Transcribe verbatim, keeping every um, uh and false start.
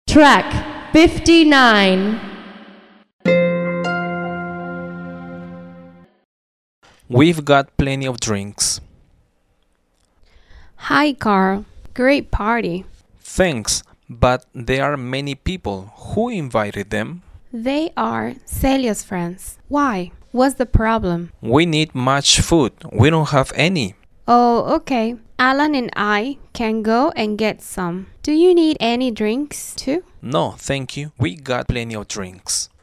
Track fifty-nine. We've got plenty of drinks. Hi, Carl. Great party. Thanks, but there are many people. Who invited them? They are Celia's friends. Why? What's the problem? We need much food. We don't have any. Oh, okay. Alan and I can go and get some. Do you need any drinks too? No, thank you. We got plenty of drinks.